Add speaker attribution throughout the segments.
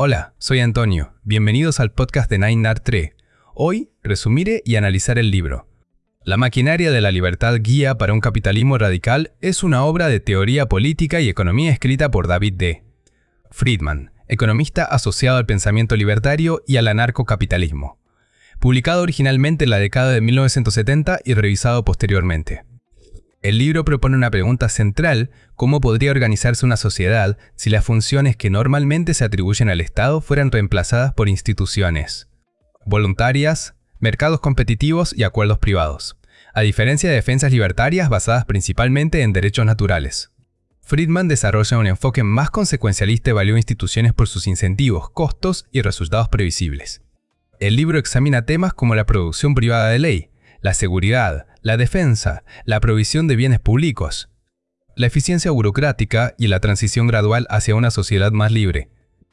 Speaker 1: Hola, soy Antonio. Bienvenidos al podcast de 9NAR3. Hoy resumiré y analizar el libro. La maquinaria de la libertad guía para un capitalismo radical es una obra de teoría política y economía escrita por David D. Friedman, economista asociado al pensamiento libertario y al anarcocapitalismo. Publicado originalmente en la década de 1970 y revisado posteriormente. El libro propone una pregunta central: ¿cómo podría organizarse una sociedad si las funciones que normalmente se atribuyen al Estado fueran reemplazadas por instituciones voluntarias, mercados competitivos y acuerdos privados, a diferencia de defensas libertarias basadas principalmente en derechos naturales? Friedman desarrolla un enfoque más consecuencialista y evalúa instituciones por sus incentivos, costos y resultados previsibles. El libro examina temas como la producción privada de ley, la seguridad, la defensa, la provisión de bienes públicos, la eficiencia burocrática y la transición gradual hacia una sociedad más libre.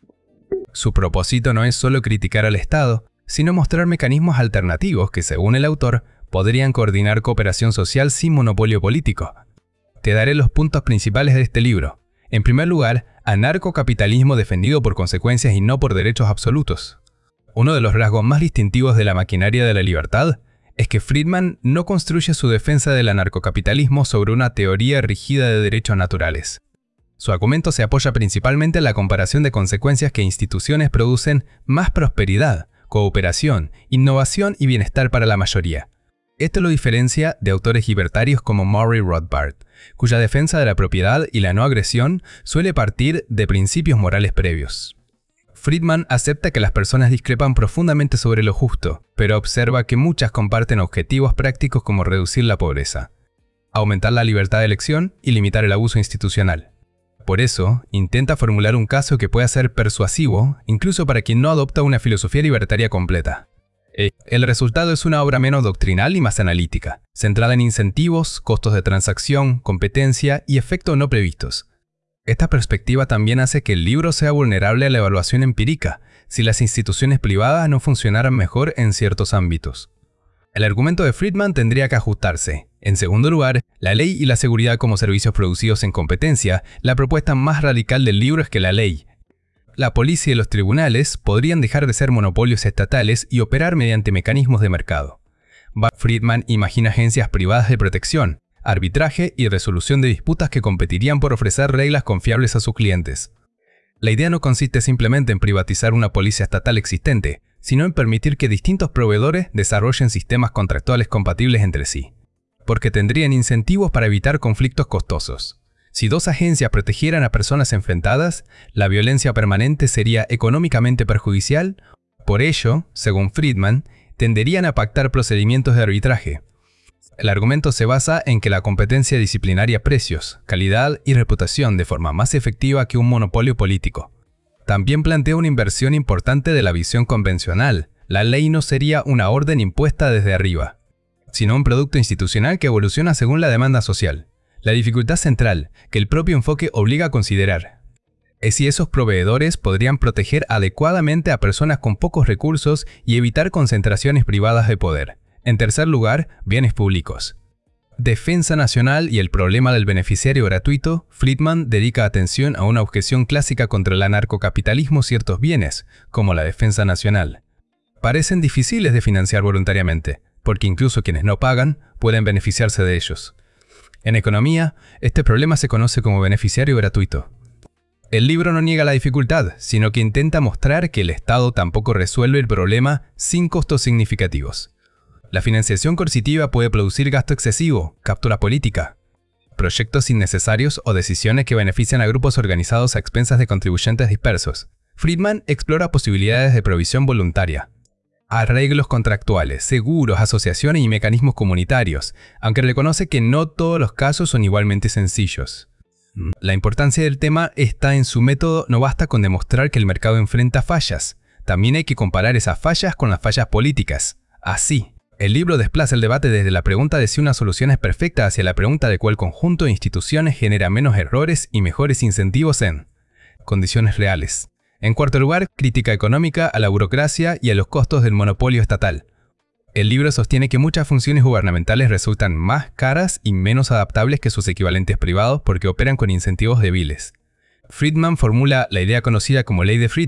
Speaker 1: Su propósito no es solo criticar al Estado, sino mostrar mecanismos alternativos que, según el autor, podrían coordinar cooperación social sin monopolio político. Te daré los puntos principales de este libro. En primer lugar, anarcocapitalismo defendido por consecuencias y no por derechos absolutos. Uno de los rasgos más distintivos de la maquinaria de la libertad es que Friedman no construye su defensa del anarcocapitalismo sobre una teoría rígida de derechos naturales. Su argumento se apoya principalmente en la comparación de consecuencias que instituciones producen más prosperidad, cooperación, innovación y bienestar para la mayoría. Esto lo diferencia de autores libertarios como Murray Rothbard, cuya defensa de la propiedad y la no agresión suele partir de principios morales previos. Friedman acepta que las personas discrepan profundamente sobre lo justo, pero observa que muchas comparten objetivos prácticos como reducir la pobreza, aumentar la libertad de elección y limitar el abuso institucional. Por eso, intenta formular un caso que pueda ser persuasivo, incluso para quien no adopta una filosofía libertaria completa. El resultado es una obra menos doctrinal y más analítica, centrada en incentivos, costos de transacción, competencia y efectos no previstos. Esta perspectiva también hace que el libro sea vulnerable a la evaluación empírica, si las instituciones privadas no funcionaran mejor en ciertos ámbitos. El argumento de Friedman tendría que ajustarse. En segundo lugar, la ley y la seguridad como servicios producidos en competencia. La propuesta más radical del libro es que la ley, la policía y los tribunales podrían dejar de ser monopolios estatales y operar mediante mecanismos de mercado. Friedman imagina agencias privadas de protección, arbitraje y resolución de disputas que competirían por ofrecer reglas confiables a sus clientes. La idea no consiste simplemente en privatizar una policía estatal existente, sino en permitir que distintos proveedores desarrollen sistemas contractuales compatibles entre sí, porque tendrían incentivos para evitar conflictos costosos. Si dos agencias protegieran a personas enfrentadas, la violencia permanente sería económicamente perjudicial. Por ello, según Friedman, tenderían a pactar procedimientos de arbitraje. El argumento se basa en que la competencia disciplinaria precios, calidad y reputación de forma más efectiva que un monopolio político. También plantea una inversión importante de la visión convencional. La ley no sería una orden impuesta desde arriba, sino un producto institucional que evoluciona según la demanda social. La dificultad central, que el propio enfoque obliga a considerar, es si esos proveedores podrían proteger adecuadamente a personas con pocos recursos y evitar concentraciones privadas de poder. En tercer lugar, bienes públicos. Defensa nacional y el problema del beneficiario gratuito. Friedman dedica atención a una objeción clásica contra el anarcocapitalismo: ciertos bienes, como la defensa nacional, parecen difíciles de financiar voluntariamente, porque incluso quienes no pagan pueden beneficiarse de ellos. En economía, este problema se conoce como beneficiario gratuito. El libro no niega la dificultad, sino que intenta mostrar que el Estado tampoco resuelve el problema sin costos significativos. La financiación coercitiva puede producir gasto excesivo, captura política, proyectos innecesarios o decisiones que benefician a grupos organizados a expensas de contribuyentes dispersos. Friedman explora posibilidades de provisión voluntaria, arreglos contractuales, seguros, asociaciones y mecanismos comunitarios, aunque reconoce que no todos los casos son igualmente sencillos. La importancia del tema está en su método. No basta con demostrar que el mercado enfrenta fallas, también hay que comparar esas fallas con las fallas políticas. Así, el libro desplaza el debate desde la pregunta de si una solución es perfecta hacia la pregunta de cuál conjunto de instituciones genera menos errores y mejores incentivos en condiciones reales. En cuarto lugar, crítica económica a la burocracia y a los costos del monopolio estatal. El libro sostiene que muchas funciones gubernamentales resultan más caras y menos adaptables que sus equivalentes privados porque operan con incentivos débiles. Friedman formula la idea conocida como ley de Friedman: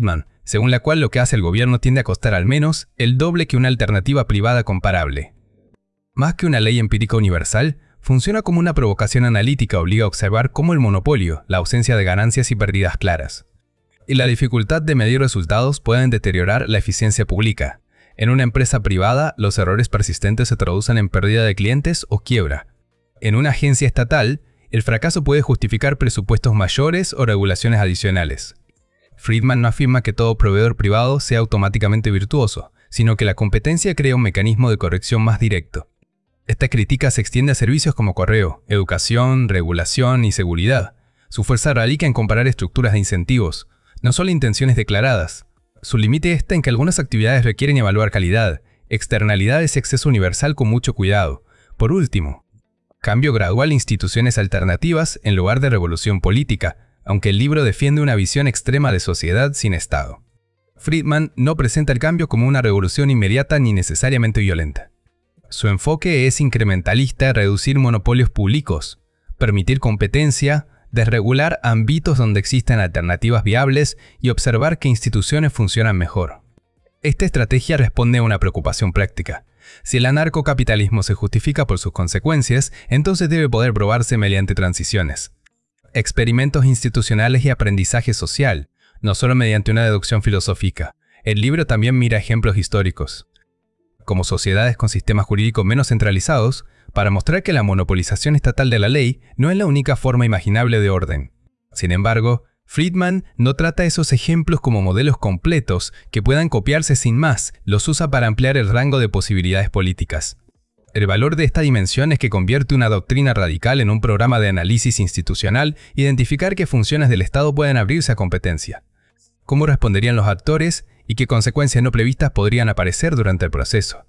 Speaker 1: según la cual lo que hace el gobierno tiende a costar al menos el doble que una alternativa privada comparable. Más que una ley empírica universal, funciona como una provocación analítica obliga a observar cómo el monopolio, la ausencia de ganancias y pérdidas claras, y la dificultad de medir resultados pueden deteriorar la eficiencia pública. En una empresa privada, los errores persistentes se traducen en pérdida de clientes o quiebra. En una agencia estatal, el fracaso puede justificar presupuestos mayores o regulaciones adicionales. Friedman no afirma que todo proveedor privado sea automáticamente virtuoso, sino que la competencia crea un mecanismo de corrección más directo. Esta crítica se extiende a servicios como correo, educación, regulación y seguridad. Su fuerza radica en comparar estructuras de incentivos, no solo intenciones declaradas. Su límite está en que algunas actividades requieren evaluar calidad, externalidades y acceso universal con mucho cuidado. Por último, cambio gradual de instituciones alternativas en lugar de revolución política, aunque el libro defiende una visión extrema de sociedad sin Estado. Friedman no presenta el cambio como una revolución inmediata ni necesariamente violenta. Su enfoque es incrementalista: reducir monopolios públicos, permitir competencia, desregular ámbitos donde existen alternativas viables y observar qué instituciones funcionan mejor. Esta estrategia responde a una preocupación práctica. Si el anarcocapitalismo se justifica por sus consecuencias, entonces debe poder probarse mediante transiciones, experimentos institucionales y aprendizaje social, no solo mediante una deducción filosófica. El libro también mira ejemplos históricos, como sociedades con sistemas jurídicos menos centralizados, para mostrar que la monopolización estatal de la ley no es la única forma imaginable de orden. Sin embargo, Friedman no trata esos ejemplos como modelos completos que puedan copiarse sin más, los usa para ampliar el rango de posibilidades políticas. El valor de esta dimensión es que convierte una doctrina radical en un programa de análisis institucional, identificar qué funciones del Estado pueden abrirse a competencia, cómo responderían los actores y qué consecuencias no previstas podrían aparecer durante el proceso.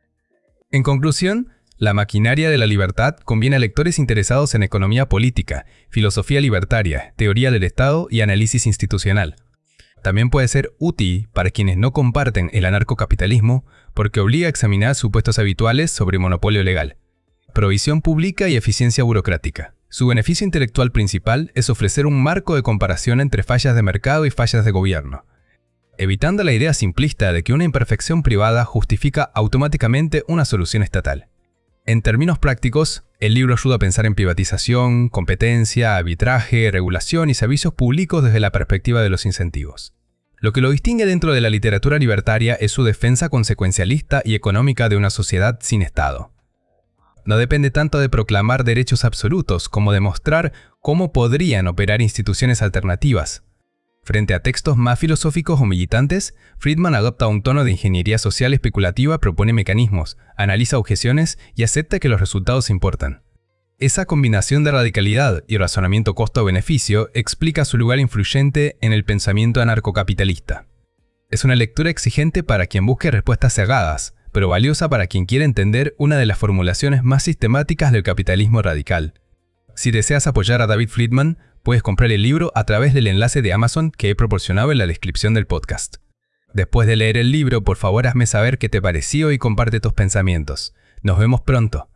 Speaker 1: En conclusión, La maquinaria de la libertad conviene a lectores interesados en economía política, filosofía libertaria, teoría del Estado y análisis institucional. También puede ser útil para quienes no comparten el anarcocapitalismo porque obliga a examinar supuestos habituales sobre monopolio legal, provisión pública y eficiencia burocrática. Su beneficio intelectual principal es ofrecer un marco de comparación entre fallas de mercado y fallas de gobierno, evitando la idea simplista de que una imperfección privada justifica automáticamente una solución estatal. En términos prácticos, el libro ayuda a pensar en privatización, competencia, arbitraje, regulación y servicios públicos desde la perspectiva de los incentivos. Lo que lo distingue dentro de la literatura libertaria es su defensa consecuencialista y económica de una sociedad sin Estado. No depende tanto de proclamar derechos absolutos como de mostrar cómo podrían operar instituciones alternativas. Frente a textos más filosóficos o militantes, Friedman adopta un tono de ingeniería social especulativa, propone mecanismos, analiza objeciones y acepta que los resultados importan. Esa combinación de radicalidad y razonamiento costo-beneficio explica su lugar influyente en el pensamiento anarcocapitalista. Es una lectura exigente para quien busque respuestas cegadas, pero valiosa para quien quiere entender una de las formulaciones más sistemáticas del capitalismo radical. Si deseas apoyar a David Friedman, puedes comprar el libro a través del enlace de Amazon que he proporcionado en la descripción del podcast. Después de leer el libro, por favor hazme saber qué te pareció y comparte tus pensamientos. Nos vemos pronto.